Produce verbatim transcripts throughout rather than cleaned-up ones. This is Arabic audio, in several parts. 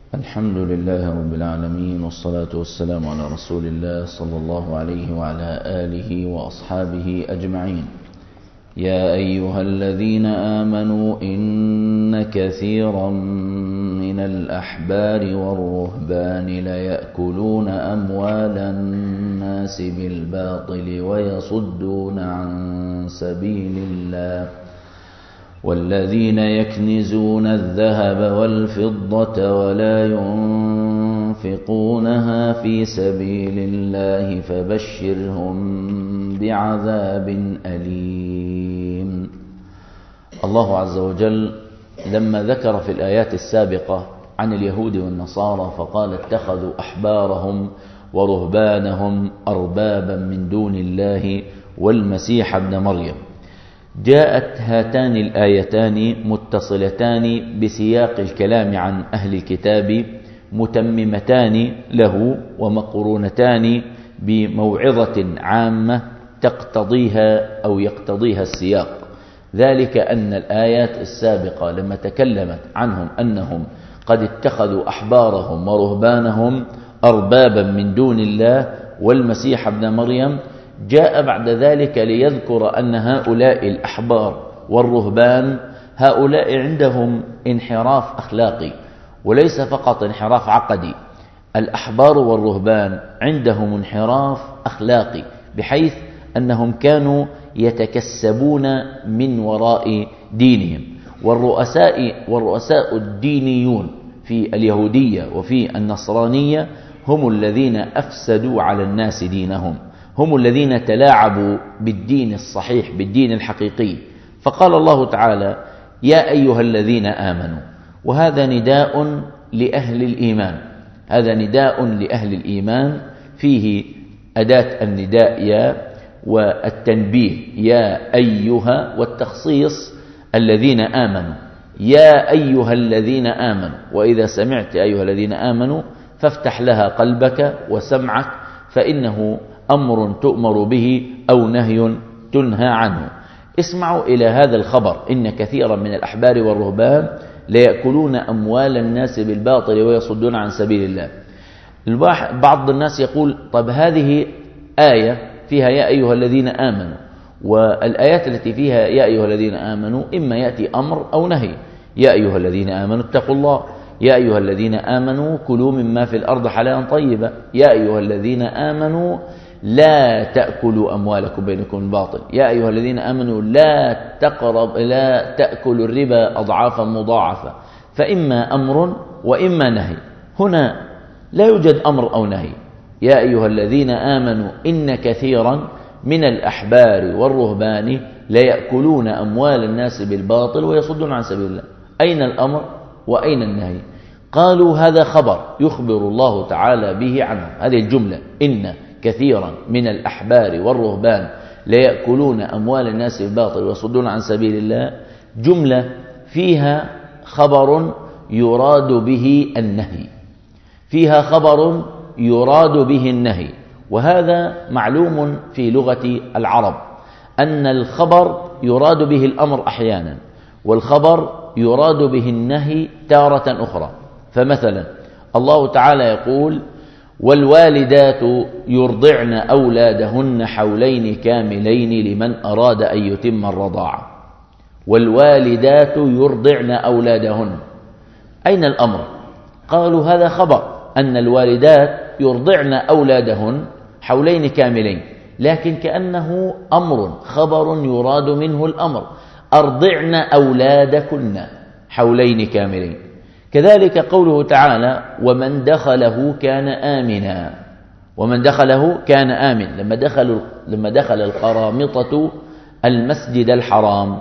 الحمد لله رب العالمين، والصلاة والسلام على رسول الله صلى الله عليه وعلى آله وأصحابه أجمعين. يا أيها الذين آمنوا إن كثيرا من الأحبار والرهبان ليأكلون أموال الناس بالباطل ويصدون عن سبيل الله، والذين يكنزون الذهب والفضة ولا ينفقونها في سبيل الله فبشرهم بعذاب أليم. الله عز وجل لما ذكر في الآيات السابقة عن اليهود والنصارى فقال: اتخذوا أحبارهم ورهبانهم أربابا من دون الله والمسيح ابن مريم. جاءت هاتان الآيتان متصلتان بسياق الكلام عن أهل الكتاب، متممتان له ومقرونتان بموعظة عامة تقتضيها أو يقتضيها السياق. ذلك أن الآيات السابقة لما تكلمت عنهم أنهم قد اتخذوا أحبارهم ورهبانهم أربابا من دون الله والمسيح ابن مريم، جاء بعد ذلك ليذكر أن هؤلاء الأحبار والرهبان هؤلاء عندهم انحراف أخلاقي وليس فقط انحراف عقدي. الأحبار والرهبان عندهم انحراف أخلاقي بحيث أنهم كانوا يتكسبون من وراء دينهم، والرؤساء والرؤساء الدينيون في اليهودية وفي النصرانية هم الذين أفسدوا على الناس دينهم، هم الذين تلاعبوا بالدين الصحيح بالدين الحقيقي. فقال الله تعالى: يا أيها الذين آمنوا، وهذا نداء لأهل الإيمان، هذا نداء لأهل الإيمان فيه أداة النداء يا، والتنبيه يا أيها، والتخصيص الذين آمنوا. يا أيها الذين آمنوا، وإذا سمعت أيها الذين آمنوا فافتح لها قلبك وسمعك، فإنه أمر تؤمر به أو نهي تنهى عنه. اسمعوا إلى هذا الخبر: إن كثيرا من الأحبار والرهبان ليأكلون أموال الناس بالباطل ويصدون عن سبيل الله. بعض الناس يقول: طب هذه آية فيها يا أيها الذين آمنوا، والآيات التي فيها يا أيها الذين آمنوا إما يأتي أمر أو نهي. يا أيها الذين آمنوا اتقوا الله، يا أيها الذين آمنوا كلوا مما في الأرض حلالا طيبا، يا أيها الذين آمنوا لا تأكلوا أموالكم بينكم بالباطل، يا أيها الذين آمنوا لا تقرب لا تأكلوا الربا أضعافا مضاعفة. فإما أمر وإما نهي. هنا لا يوجد أمر أو نهي. يا أيها الذين آمنوا إن كثيرا من الأحبار والرهبان ليأكلون أموال الناس بالباطل ويصدون عن سبيل الله. أين الأمر وأين النهي؟ قالوا هذا خبر يخبر الله تعالى به عنهم. هذه الجملة: إن كثيرا من الأحبار والرهبان ليأكلون أموال الناس بالباطل ويصدون عن سبيل الله، جملة فيها خبر يراد به النهي، فيها خبر يراد به النهي. وهذا معلوم في لغة العرب أن الخبر يراد به الأمر أحيانا، والخبر يراد به النهي تارة أخرى. فمثلا الله تعالى يقول: والوالدات يرضعن أولادهن حولين كاملين لمن أراد أن يتم الرضاعة. والوالدات يرضعن أولادهن، أين الأمر؟ قالوا هذا خبر أن الوالدات يرضعن أولادهن حولين كاملين، لكن كأنه أمر خبر يراد منه الأمر: أرضعن أولادكن حولين كاملين. كذلك قوله تعالى: ومن دخله كان آمنا، ومن دخله كان آمن. لما دخلوا لما دخل القرامطة المسجد الحرام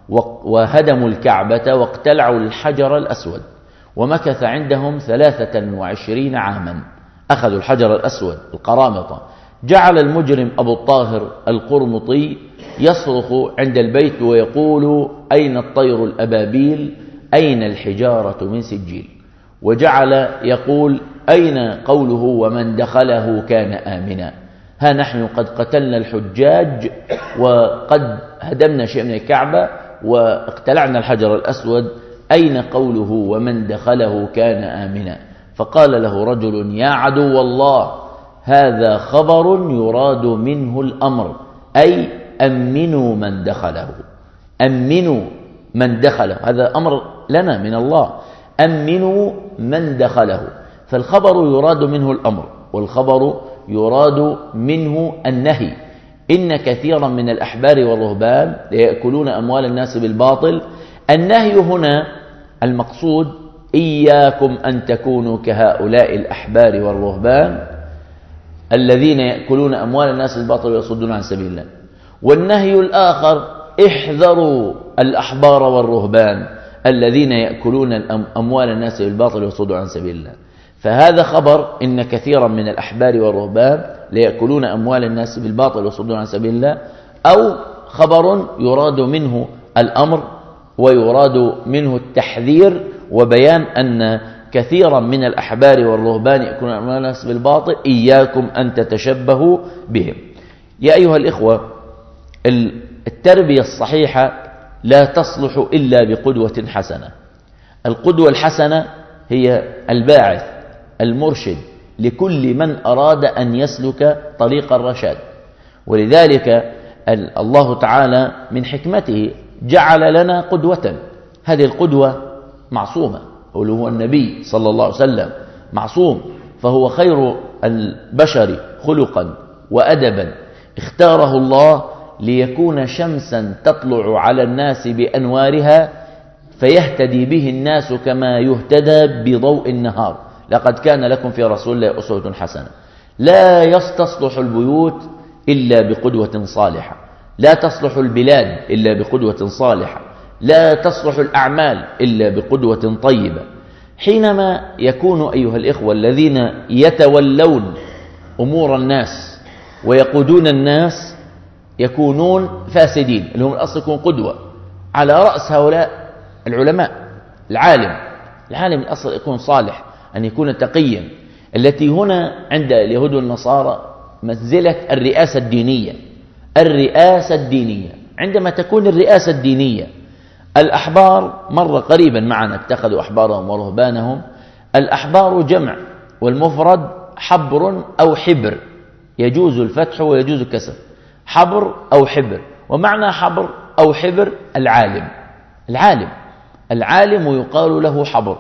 وهدموا الكعبة واقتلعوا الحجر الأسود، ومكث عندهم ثلاثة وعشرين عاما، أخذوا الحجر الأسود القرامطة. جعل المجرم أبو الطاهر القرمطي يصرخ عند البيت ويقول: أين الطير الأبابيل؟ أين الحجارة من سجيل؟ وجعل يقول: أين قوله ومن دخله كان آمنا؟ ها نحن قد قتلنا الحجاج وقد هدمنا شيء من الكعبة واقتلعنا الحجر الأسود، أين قوله ومن دخله كان آمنا؟ فقال له رجل: يا عدو الله، هذا خبر يراد منه الأمر، أي أمنوا من دخله، أمنوا من دخله، هذا أمر لنا من الله، أمنوا من دخله. فالخبر يراد منه الأمر، والخبر يراد منه النهي. إن كثيرا من الأحبار والرهبان يأكلون أموال الناس بالباطل. النهي هنا المقصود: إياكم أن تكونوا كهؤلاء الأحبار والرهبان الذين يأكلون أموال الناس بالباطل ويصدون عن سبيل الله. والنهي الآخر: احذروا الأحبار والرهبان الذين يأكلون أموال الناس بالباطل ويصدون عن سبيل الله. فهذا خبر: إن كثيرا من الأحبار والرهبان ليأكلون أموال الناس بالباطل ويصدون عن سبيل الله، أو خبر يراد منه الأمر ويراد منه التحذير وبيان أن كثيرا من الأحبار والرهبان يأكلون أموال الناس بالباطل، إياكم أن تتشبهوا بهم. يا أيها الإخوة، التربية الصحيحة لا تصلح إلا بقدوة حسنة. القدوة الحسنة هي الباعث المرشد لكل من أراد أن يسلك طريق الرشاد. ولذلك الله تعالى من حكمته جعل لنا قدوة. هذه القدوة معصومة، هو النبي صلى الله عليه وسلم معصوم، فهو خير البشر خلقا وأدبا، اختاره الله ليكون شمسا تطلع على الناس بأنوارها فيهتدي به الناس كما يهتدى بضوء النهار. لقد كان لكم في رسول الله أسوة حسنة. لا يستصلح البيوت إلا بقدوة صالحة، لا تصلح البلاد إلا بقدوة صالحة، لا تصلح الأعمال إلا بقدوة طيبة. حينما يكون أيها الإخوة الذين يتولون أمور الناس ويقودون الناس يكونون فاسدين، اللي هم الأصل يكون قدوة. على رأس هؤلاء العلماء، العالم العالم الأصل يكون صالح، أن يكون تقيا. التي هنا عند اليهود والنصارى منزلة الرئاسة الدينية. الرئاسة الدينية عندما تكون الرئاسة الدينية، الأحبار مر قريبا معنا اتخذوا أحبارهم ورهبانهم. الأحبار جمع، والمفرد حبر أو حبر، يجوز الفتح ويجوز الكسر، حبر أو حبر. ومعنى حبر أو حبر العالم، العالم العالم يقال له حبر.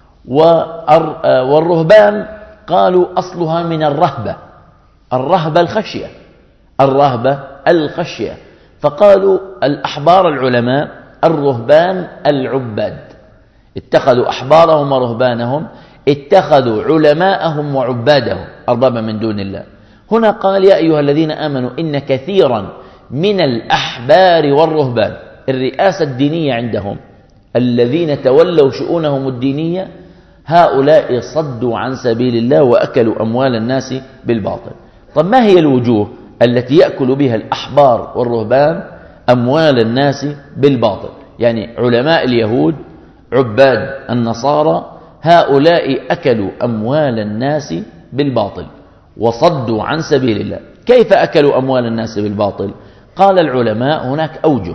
والرهبان قالوا أصلها من الرهبة، الرهبة الخشية، الرهبة الخشية، فقالوا الأحبار العلماء، الرهبان العباد. اتخذوا أحبارهم ورهبانهم، اتخذوا علماءهم وعبادهم أربابا من دون الله. هنا قال: يا أيها الذين آمنوا إن كثيرا من الأحبار والرهبان، الرئاسة الدينية عندهم، الذين تولوا شؤونهم الدينية، هؤلاء صدوا عن سبيل الله وأكلوا أموال الناس بالباطل. طب ما هي الوجوه التي يأكل بها الأحبار والرهبان أموال الناس بالباطل؟ يعني علماء اليهود، عباد النصارى، هؤلاء أكلوا أموال الناس بالباطل وصدوا عن سبيل الله. كيف أكلوا أموال الناس بالباطل؟ قال العلماء هناك أوجه،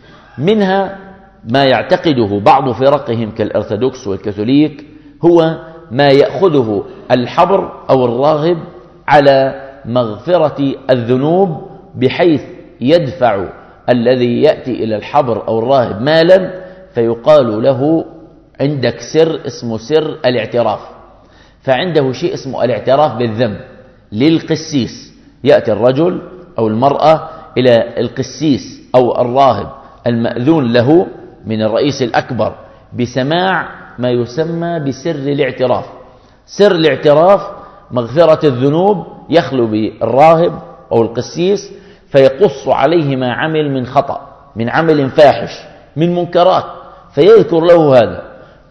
منها ما يعتقده بعض فرقهم كالأرثوذكس والكاثوليك، هو ما يأخذه الحبر أو الراهب على مغفرة الذنوب، بحيث يدفع الذي يأتي إلى الحبر أو الراهب مالا، فيقال له: عندك سر اسمه سر الاعتراف. فعنده شيء اسمه الاعتراف بالذنب للقسيس. يأتي الرجل أو المرأة إلى القسيس أو الراهب المأذون له من الرئيس الأكبر بسماع ما يسمى بسر الاعتراف. سر الاعتراف مغفرة الذنوب، يخلو بالراهب أو القسيس فيقص عليه ما عمل من خطأ، من عمل فاحش، من منكرات، فيذكر له هذا،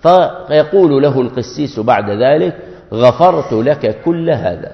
فيقول له القسيس بعد ذلك: غفرت لك كل هذا.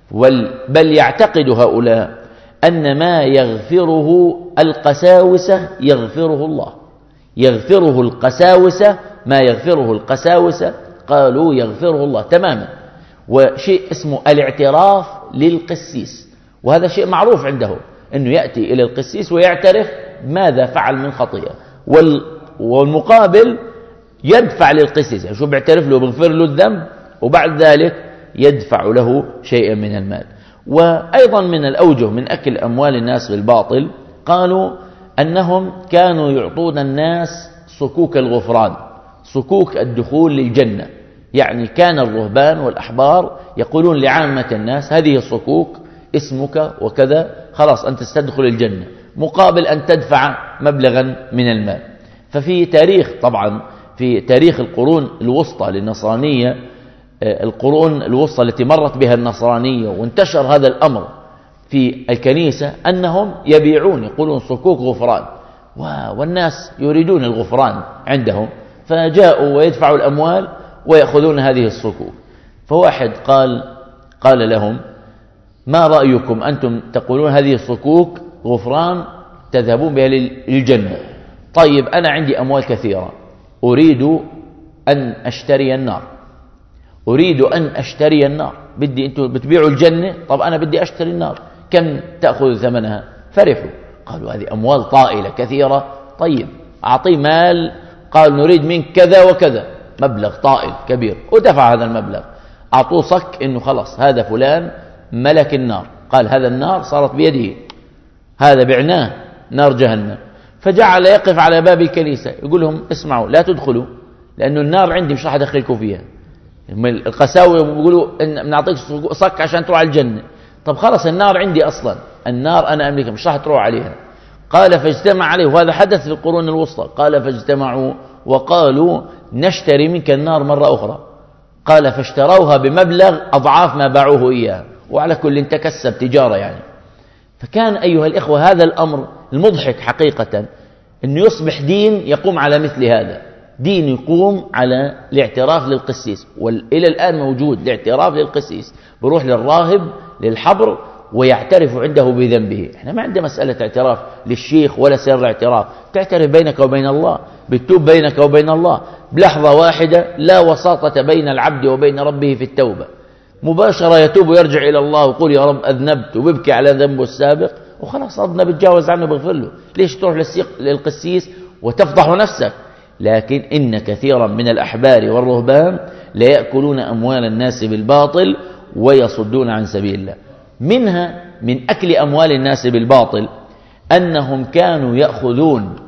بل يعتقد هؤلاء أن ما يغفره القساوسة يغفره الله، يغفره القساوسة، ما يغفره القساوسة قالوا يغفره الله تماما. وشيء اسمه الاعتراف للقسيس، وهذا شيء معروف عنده، أنه يأتي إلى القسيس ويعترف ماذا فعل من خطيئة، والمقابل يدفع للقسيس. يعني شو بيعترف له؟ بيغفر له الذنب؟ وبعد ذلك يدفع له شيئا من المال. وأيضا من الأوجه من أكل أموال الناس بالباطل قالوا أنهم كانوا يعطون الناس صكوك الغفران، صكوك الدخول للجنة. يعني كان الرهبان والأحبار يقولون لعامة الناس هذه الصكوك اسمك وكذا، خلاص أنت ستدخل الجنة مقابل أن تدفع مبلغا من المال. ففي تاريخ طبعا في تاريخ القرون الوسطى للنصرانية، القرون الوسطى التي مرت بها النصرانية وانتشر هذا الأمر في الكنيسة، أنهم يبيعون يقولون صكوك غفران، والناس يريدون الغفران عندهم، فجاءوا ويدفعوا الأموال ويأخذون هذه الصكوك. فواحد قال قال لهم ما رأيكم أنتم تقولون هذه الصكوك غفران تذهبون بها للجنة، طيب أنا عندي أموال كثيرة أريد أن أشتري النار، أريد أن أشتري النار، بدي أنتم بتبيعوا الجنة، طب أنا بدي أشتري النار، كم تأخذ ثمنها؟ فرحوا قالوا هذه أموال طائلة كثيرة، طيب أعطي مال، قال نريد منك كذا وكذا، مبلغ طائل كبير، ودفع هذا المبلغ. أعطوه صك إنه خلص هذا فلان ملك النار، قال هذا النار صارت بيده، هذا بعناه نار جهنم. فجعل يقف على باب الكنيسة يقول لهم اسمعوا لا تدخلوا لأنه النار عندي مش راح أدخلكم فيها. القساوة بيقولوا إن نعطيك صك عشان تروح على الجنة، طب خلص النار عندي أصلا، النار أنا أملكها مش راح تروح عليها. قال فاجتمع عليه، وهذا حدث في القرون الوسطى، قال فاجتمعوا وقالوا نشتري منك النار مرة أخرى، قال فاشتروها بمبلغ أضعاف ما باعوه إياه، وعلى كل تكسب تجارة يعني. فكان أيها الإخوة هذا الأمر المضحك حقيقة أنه يصبح دين يقوم على مثل هذا، دين يقوم على الاعتراف للقسيس، وإلى الآن موجود الاعتراف للقسيس، بروح للراهب للحبر ويعترف عنده بذنبه. احنا ما عندنا مسألة اعتراف للشيخ ولا سر الاعتراف، تعترف بينك وبين الله، بتتوب بينك وبين الله بلحظة واحدة، لا وساطة بين العبد وبين ربه في التوبة، مباشرة يتوب ويرجع إلى الله ويقول يا رب أذنبت، وبيبكي على ذنبه السابق وخلاص ربنا بيتجاوز عنه بيغفر له. ليش تروح للقسيس وتفضح نفسك؟ لكن إن كثيرا من الأحبار والرهبان لا يأكلون أموال الناس بالباطل ويصدون عن سبيل الله. منها من أكل أموال الناس بالباطل أنهم كانوا يأخذون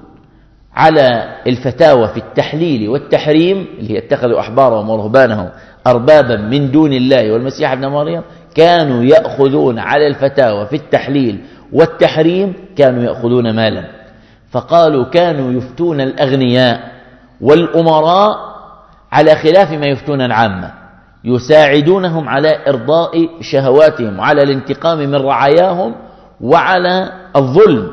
على الفتاوى في التحليل والتحريم، اللي هي اتخذوا أحبارهم ورهبانهم أربابا من دون الله والمسيح ابن مريم، كانوا يأخذون على الفتاوى في التحليل والتحريم كانوا يأخذون مالا. فقالوا كانوا يفتون الأغنياء والأمراء على خلاف ما يفتون العامة، يساعدونهم على إرضاء شهواتهم وعلى الانتقام من رعاياهم وعلى الظلم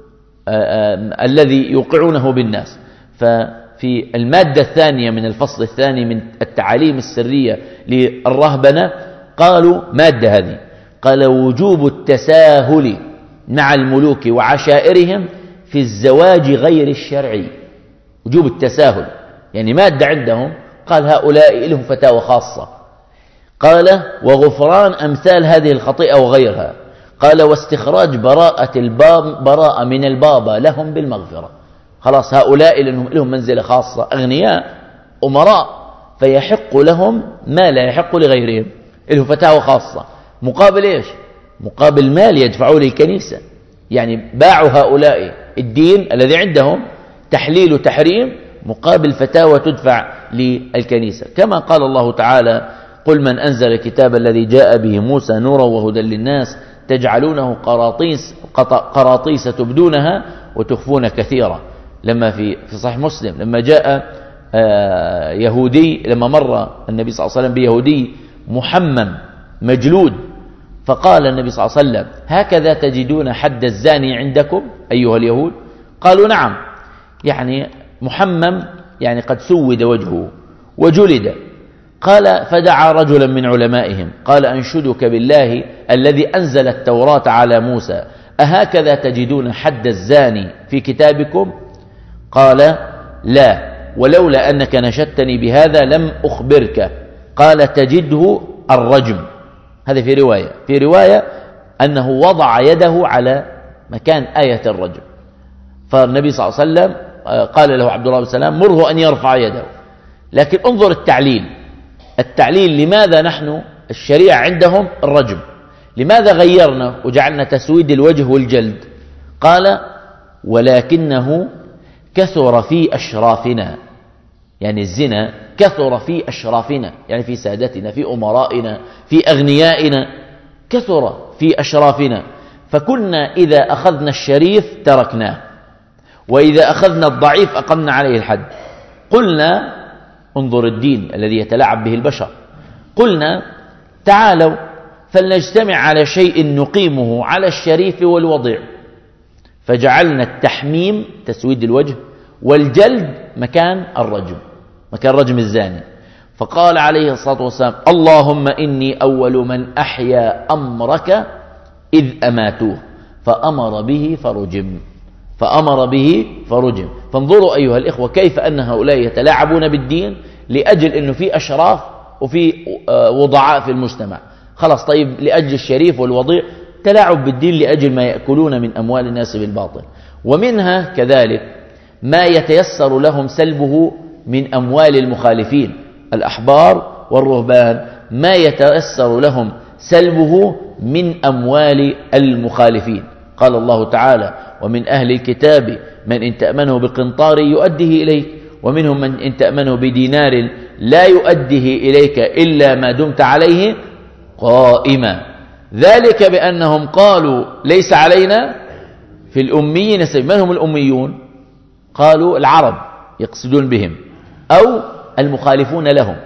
الذي يوقعونه بالناس. ففي المادة الثانية من الفصل الثاني من التعاليم السرية للرهبنة قالوا مادة هذه، قال وجوب التساهل مع الملوك وعشائرهم في الزواج غير الشرعي. وجوب التساهل يعني مادة عندهم، قال هؤلاء لهم فتاوى خاصة، قال وغفران أمثال هذه الخطيئة وغيرها، قال واستخراج براءة الباب براءة من البابا لهم بالمغفرة. خلاص هؤلاء لهم, لهم منزلة خاصة، أغنياء أمراء، فيحق لهم ما لا يحق لغيرهم، لهم فتاوى خاصة. مقابل إيش؟ مقابل مال يدفعوا للكنيسة، يعني باعوا هؤلاء الدين الذي عندهم تحليل وتحريم مقابل فتاوى تدفع للكنيسة. كما قال الله تعالى قل من أنزل الكتاب الذي جاء به موسى نورا وهدى للناس تجعلونه قراطيس قراطيس تبدونها وتخفون كثيرا. لما في في صحيح مسلم لما جاء يهودي، لما مر النبي صلى الله عليه وسلم بيهودي محمم مجلود، فقال النبي صلى الله عليه وسلم هكذا تجدون حد الزاني عندكم أيها اليهود؟ قالوا نعم، يعني محمم يعني قد سود وجهه وجلد. قال فدعا رجلا من علمائهم قال أنشدك بالله الذي أنزل التوراة على موسى أهكذا تجدون حد الزاني في كتابكم؟ قال لا، ولولا أنك نشدتني بهذا لم أخبرك. قال تجده الرجم. هذا في رواية في رواية أنه وضع يده على مكان آية الرجم. فالنبي صلى الله عليه وسلم قال له عبد الله بن سلام مره أن يرفع يده. لكن انظر التعليل، التعليل لماذا نحن الشريعة عندهم الرجم، لماذا غيرنا وجعلنا تسويد الوجه والجلد؟ قال ولكنه كثر في أشرافنا، يعني الزنا كثر في أشرافنا، يعني في سادتنا، في أمرائنا، في أغنيائنا، كثر في أشرافنا، فكنا إذا أخذنا الشريف تركناه، وإذا أخذنا الضعيف أقمنا عليه الحد. قلنا انظر الدين الذي يتلاعب به البشر، قلنا تعالوا فلنجتمع على شيء نقيمه على الشريف والوضيع، فجعلنا التحميم تسويد الوجه والجلد مكان الرجم، مكان رجم الزاني. فقال عليه الصلاة والسلام اللهم إني أول من أحيا أمرك إذ أماتوه فأمر به فرجم، فأمر به فرجم. فانظروا أيها الإخوة كيف أن هؤلاء يتلاعبون بالدين لأجل أنه في أشراف وفي وضعاء في المجتمع. خلاص طيب لأجل الشريف والوضيع تلاعب بالدين لأجل ما يأكلون من أموال الناس بالباطل. ومنها كذلك ما يتيسر لهم سلبه من أموال المخالفين، الأحبار والرهبان ما يتيسر لهم سلبه من أموال المخالفين. قال الله تعالى ومن أهل الكتاب من إن تأمنه بقنطار يؤديه إليك ومنهم من إن تأمنه بدينار لا يؤديه إليك إلا ما دمت عليه قائما، ذلك بأنهم قالوا ليس علينا في الأميين سبيل. من هم الأميون؟ قالوا العرب يقصدون بهم أو المخالفون لهم،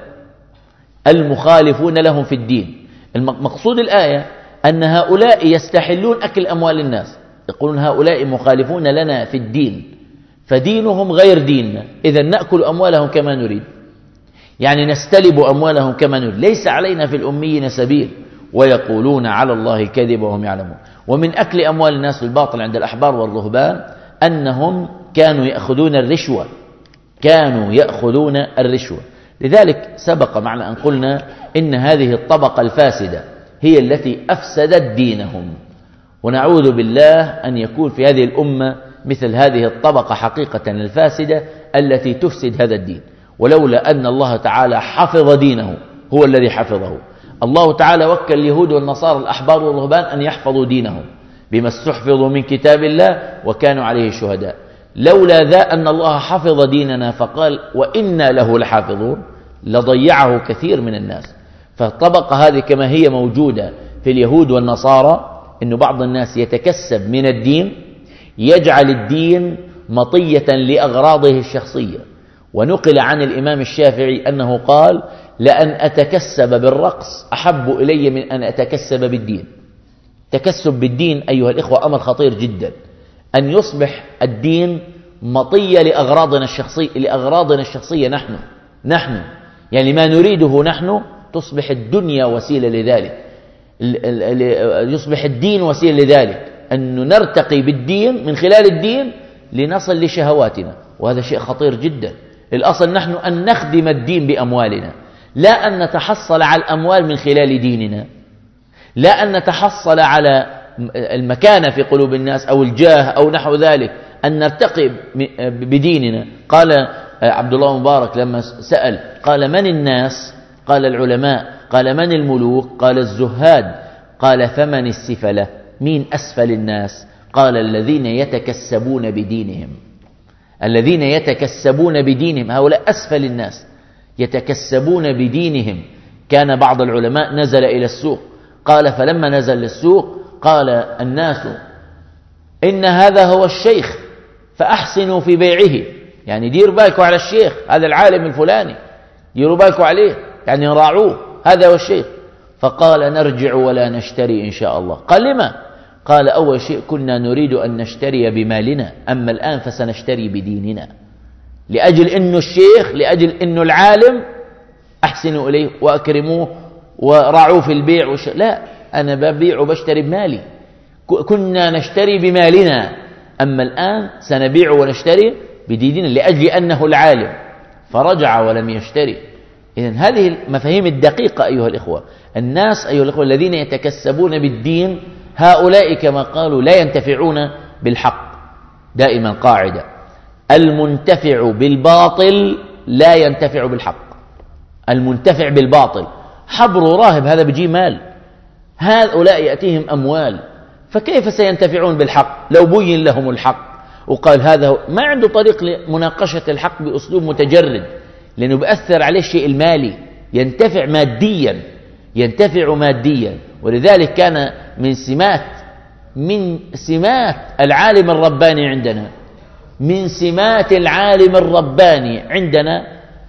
المخالفون لهم في الدين. المقصود الآية أن هؤلاء يستحلون أكل أموال الناس، يقولون هؤلاء مخالفون لنا في الدين فدينهم غير ديننا، إذا نأكل أموالهم كما نريد، يعني نستلب أموالهم كما نريد، ليس علينا في الأميين سبيل، ويقولون على الله الكذب وهم يعلمون. ومن أكل أموال الناس بالباطل عند الأحبار والرهبان أنهم كانوا يأخذون الرشوة، كانوا يأخذون الرشوة. لذلك سبق معنا أن قلنا إن هذه الطبقة الفاسدة هي التي أفسدت دينهم، ونعوذ بالله أن يكون في هذه الأمة مثل هذه الطبقة حقيقة الفاسدة التي تفسد هذا الدين. ولولا أن الله تعالى حفظ دينه، هو الذي حفظه. الله تعالى وكل اليهود والنصارى الأحبار والرهبان أن يحفظوا دينهم بما استحفظوا من كتاب الله وكانوا عليه شهداء. لولا ذا أن الله حفظ ديننا فقال وإنا له لحافظون لضيعه كثير من الناس. فالطبقة هذه كما هي موجودة في اليهود والنصارى، إنه بعض الناس يتكسب من الدين، يجعل الدين مطية لأغراضه الشخصية. ونقل عن الإمام الشافعي أنه قال لأن أتكسب بالرقص أحب إلي من أن أتكسب بالدين. تكسب بالدين أيها الإخوة أمر خطير جدا، أن يصبح الدين مطية لأغراضنا الشخصية، لأغراضنا الشخصية نحن نحن يعني ما نريده نحن، تصبح الدنيا وسيلة لذلك، يصبح الدين وسيلة لذلك، أن نرتقي بالدين من خلال الدين لنصل لشهواتنا، وهذا شيء خطير جدا. الأصل نحن أن نخدم الدين بأموالنا، لا أن نتحصل على الأموال من خلال ديننا، لا أن نتحصل على المكانة في قلوب الناس أو الجاه أو نحو ذلك، أن نرتقي بديننا. قال عبد الله مبارك لما سأل قال من الناس؟ قال العلماء. قال من الملوك؟ قال الزهاد. قال فمن السفلة؟ مين أسفل الناس؟ قال الذين يتكسبون بدينهم، الذين يتكسبون بدينهم، هؤلاء أسفل الناس يتكسبون بدينهم. كان بعض العلماء نزل إلى السوق، قال فلما نزل للسوق قال الناس إن هذا هو الشيخ فأحسنوا في بيعه، يعني ديروا بالكم على الشيخ، هذا العالم الفلاني ديروا بالكم عليه، يعني راعوه، هذا هو الشيخ. فقال نرجع ولا نشتري إن شاء الله. قال لما؟ قال أول شيء كنا نريد أن نشتري بمالنا، أما الآن فسنشتري بديننا، لأجل إنه الشيخ، لأجل إنه العالم، أحسنوا إليه وأكرموه ورعوه في البيع وش... لا، أنا ببيع وبشتري بمالي. كنا نشتري بمالنا، أما الآن سنبيع ونشتري بديننا لأجل أنه العالم، فرجع ولم يشتري. إذن هذه المفاهيم الدقيقة أيها الإخوة. الناس أيها الإخوة الذين يتكسبون بالدين هؤلاء كما قالوا لا ينتفعون بالحق. دائما قاعدة: المنتفع بالباطل لا ينتفع بالحق. المنتفع بالباطل. حبر راهب هذا بيجي مال، هؤلاء يأتيهم أموال، فكيف سينتفعون بالحق لو بين لهم الحق وقال هذا هو؟ ما عنده طريق لمناقشة الحق بأسلوب متجرد، لأنه بأثر عليه الشيء المالي، ينتفع ماديا، ينتفع ماديا. ولذلك كان من سمات من سمات العالم الرباني عندنا من سمات العالم الرباني عندنا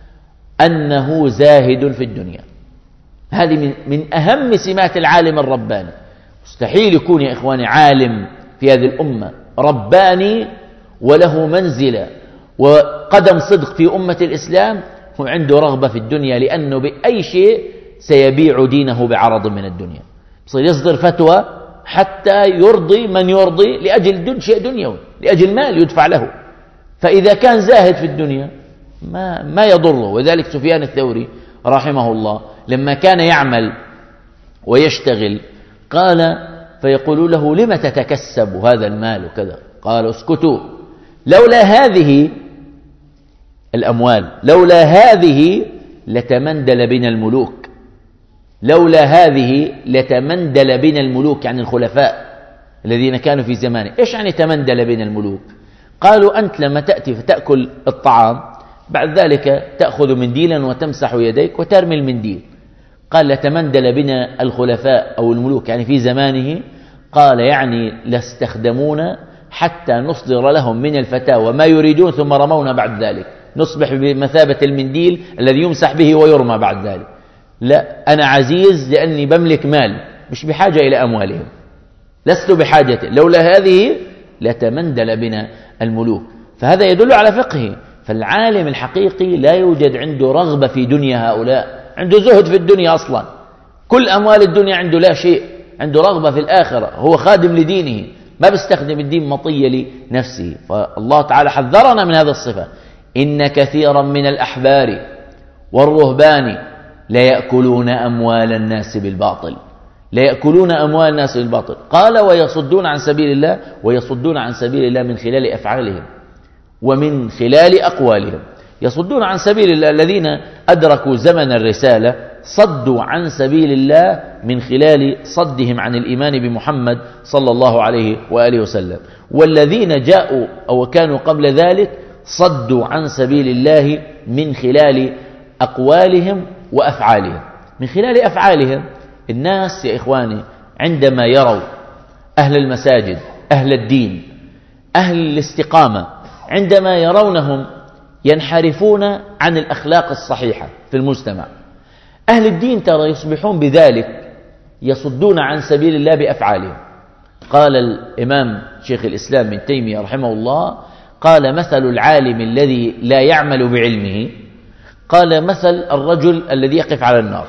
أنه زاهد في الدنيا. هذه من, من أهم سمات العالم الرباني. مستحيل يكون يا إخواني عالم في هذه الأمة رباني وله منزلة وقدم صدق في أمة الإسلام وعنده رغبة في الدنيا، لأنه بأي شيء سيبيع دينه بعرض من الدنيا. يصير يصدر فتوى حتى يرضي من يرضي لأجل شيء دنيوي، لأجل مال يدفع له. فإذا كان زاهد في الدنيا ما, ما يضره. وذلك سفيان الثوري رحمه الله لما كان يعمل ويشتغل قال فيقولوا له لم تتكسب هذا المال وكذا؟ قال اسكتوا، لولا هذه الأموال لولا هذه لتمندل بنا الملوك، لولا هذه لتمندل بنا الملوك، يعني الخلفاء الذين كانوا في زمانه. إيش يعني تمندل بنا الملوك؟ قالوا أنت لما تأتي فتأكل الطعام بعد ذلك تأخذ منديلا وتمسح يديك وترمي المنديل. قال لتمندل بنا الخلفاء أو الملوك، يعني في زمانه. قال يعني لاستخدمونا حتى نصدر لهم من الفتاوى ما يريدون ثم رمونا بعد ذلك، نصبح بمثابة المنديل الذي يمسح به ويرمى بعد ذلك. لا، أنا عزيز لأني بملك مال، مش بحاجة إلى أموالهم، لست بحاجة. لولا هذه لتمندل بنا الملوك. فهذا يدل على فقهه. فالعالم الحقيقي لا يوجد عنده رغبة في دنيا هؤلاء، عنده زهد في الدنيا أصلا، كل أموال الدنيا عنده لا شيء، عنده رغبة في الآخرة، هو خادم لدينه، ما بيستخدم الدين مطية لنفسه. فالله تعالى حذرنا من هذا الصفة: إن كثيرا من الأحبار والرهبان لا يأكلون أموال الناس بالباطل، لا يأكلون أموال الناس بالباطل. قال ويصدون عن سبيل الله، ويصدون عن سبيل الله من خلال أفعالهم ومن خلال أقوالهم. يصدون عن سبيل الله الذين أدركوا زمن الرسالة صدوا عن سبيل الله من خلال صدهم عن الإيمان بمحمد صلى الله عليه وآله وسلم. والذين جاءوا أو كانوا قبل ذلك صدوا عن سبيل الله من خلال أقوالهم وأفعالهم. من خلال أفعالهم، الناس يا إخواني عندما يروا أهل المساجد، أهل الدين، أهل الاستقامة، عندما يرونهم ينحرفون عن الأخلاق الصحيحة في المجتمع، أهل الدين ترى يصبحون بذلك يصدون عن سبيل الله بأفعالهم. قال الإمام شيخ الإسلام ابن تيمية رحمه الله، قال مثل العالم الذي لا يعمل بعلمه، قال مثل الرجل الذي يقف على النار.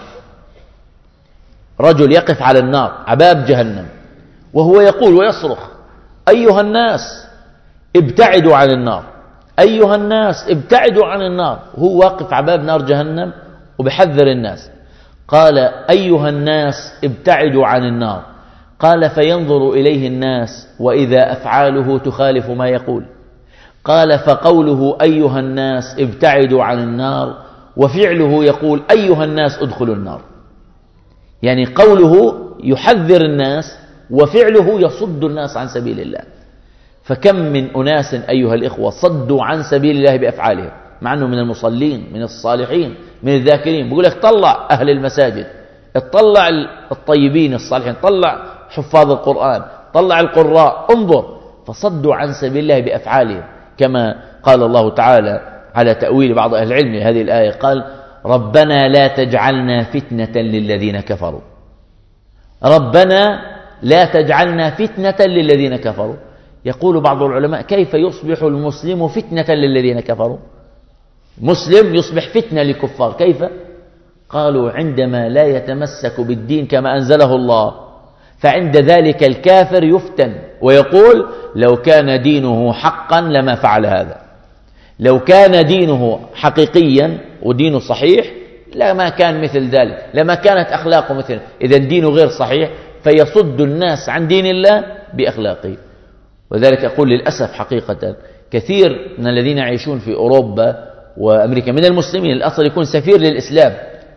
رجل يقف على النار عباب جهنم وهو يقول ويصرخ: أيها الناس ابتعدوا عن النار، أيها الناس ابتعدوا عن النار. وهو واقف عباب نار جهنم وبحذر الناس. قال: أيها الناس ابتعدوا عن النار. قال: فينظر إليه الناس وإذا أفعاله تخالف ما يقول. قال: فقوله أيها الناس ابتعدوا عن النار وفعله يقول أيها الناس ادخلوا النار. يعني قوله يحذر الناس وفعله يصد الناس عن سبيل الله. فكم من أناس أيها الإخوة صدوا عن سبيل الله بأفعالهم، مع أنه من المصلين، من الصالحين، من الذاكرين. بيقول لك طلع أهل المساجد، اطلع الطيبين الصالحين، طلع حفاظ القرآن، طلع القراء، انظر. فصدوا عن سبيل الله بأفعالهم، كما قال الله تعالى على تأويل بعض أهل العلم لهذه الآية، قال: ربنا لا تجعلنا فتنة للذين كفروا. ربنا لا تجعلنا فتنة للذين كفروا. يقول بعض العلماء: كيف يصبح المسلم فتنة للذين كفروا؟ مسلم يصبح فتنة لكفار، كيف؟ قالوا: عندما لا يتمسك بالدين كما أنزله الله، فعند ذلك الكافر يفتن ويقول: لو كان دينه حقا لما فعل هذا، لو كان دينه حقيقيا ودينه صحيح لما كان مثل ذلك، لما كانت أخلاقه مثل. إذا دينه غير صحيح فيصد الناس عن دين الله بأخلاقه. وذلك أقول للأسف حقيقة كثير من الذين يعيشون في أوروبا وأمريكا من المسلمين الأصل يكون سفير للإسلام،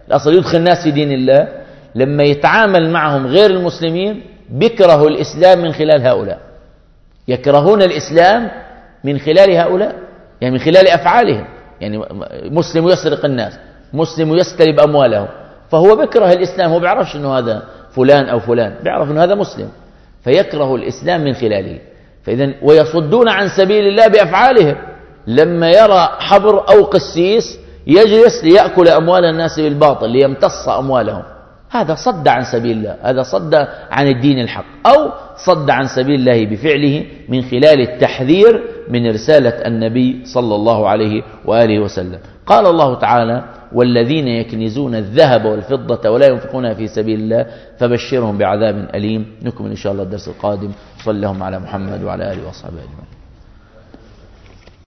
الأصل يدخل الناس في دين الله، لما يتعامل معهم غير المسلمين بيكره الإسلام من خلال هؤلاء، يكرهون الإسلام من خلال هؤلاء، يعني من خلال أفعالهم. يعني مسلم يسرق الناس، مسلم يستلب أموالهم، فهو بيكره الإسلام، هو بيعرفش أنه هذا فلان أو فلان، بيعرف أنه هذا مسلم، فيكره الإسلام من خلاله. فإذن ويصدون عن سبيل الله بأفعالهم، لما يرى حبر أو قسيس يجلس ليأكل أموال الناس بالباطل ليمتص أموالهم، هذا صد عن سبيل الله، هذا صد عن الدين الحق، أو صد عن سبيل الله بفعله من خلال التحذير من رسالة النبي صلى الله عليه وآله وسلم. قال الله تعالى: والذين يكنزون الذهب والفضة ولا ينفقونها في سبيل الله فبشرهم بعذاب أليم. نكمل إن شاء الله الدرس القادم. صلى اللهم على محمد وعلى آله وصحبه أجمعين.